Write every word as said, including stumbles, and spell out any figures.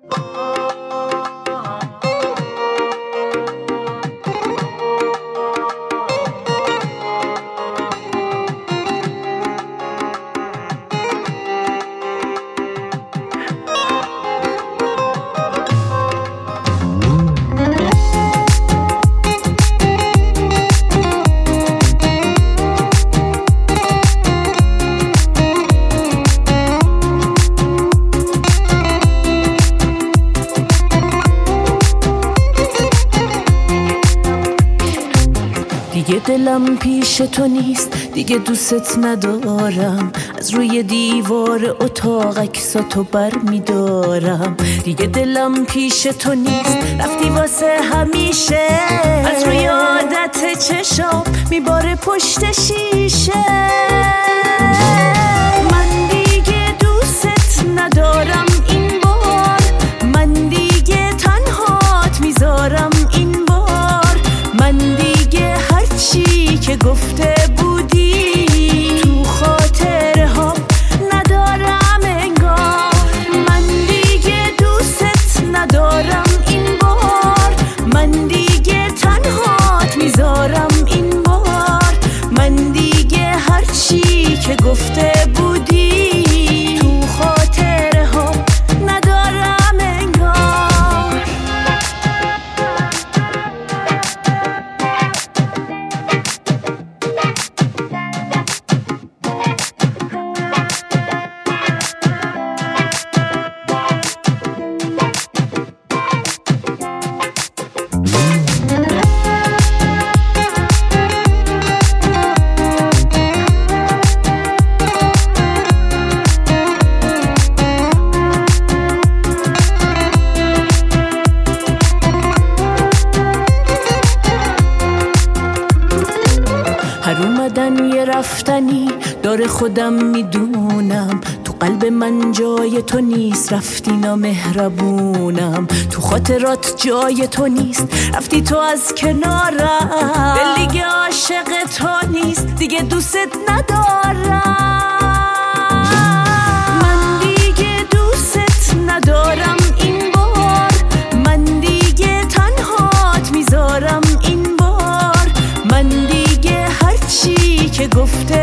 دیگه دلم پیش تو نیست، دیگه دوست ندارم، از روی دیوار اتاق عکساتو بر میدارم. دیگه دلم پیش تو نیست، رفتی واسه همیشه، از روی عادت چشام میباره پشت شیشه. من دیگه دوست ندارم این بار، من دیگه تنهات میذارم این بار، من دیگه هرچی که گفته بودی تو خاطره ها ندارم انگار. من دیگه دوست ندارم این بار، من دیگه تنهات میذارم این بار، من دیگه هرچی که گفته بودی تو خاطره ها ندارم انگار. هر اومدن یه رفتنی داره، خودم میدونم، تو قلب من جای تو نیست، رفتی نامهربونم، تو خاطرات جای تو نیست، رفتی تو از کنارم، دل دیگه عاشق تو نیست، دیگه دوست ندارم. من دیگه دوست ندارم این بار، من دیگه تنهات میذارم این بار، من دیگه هرچی که گفته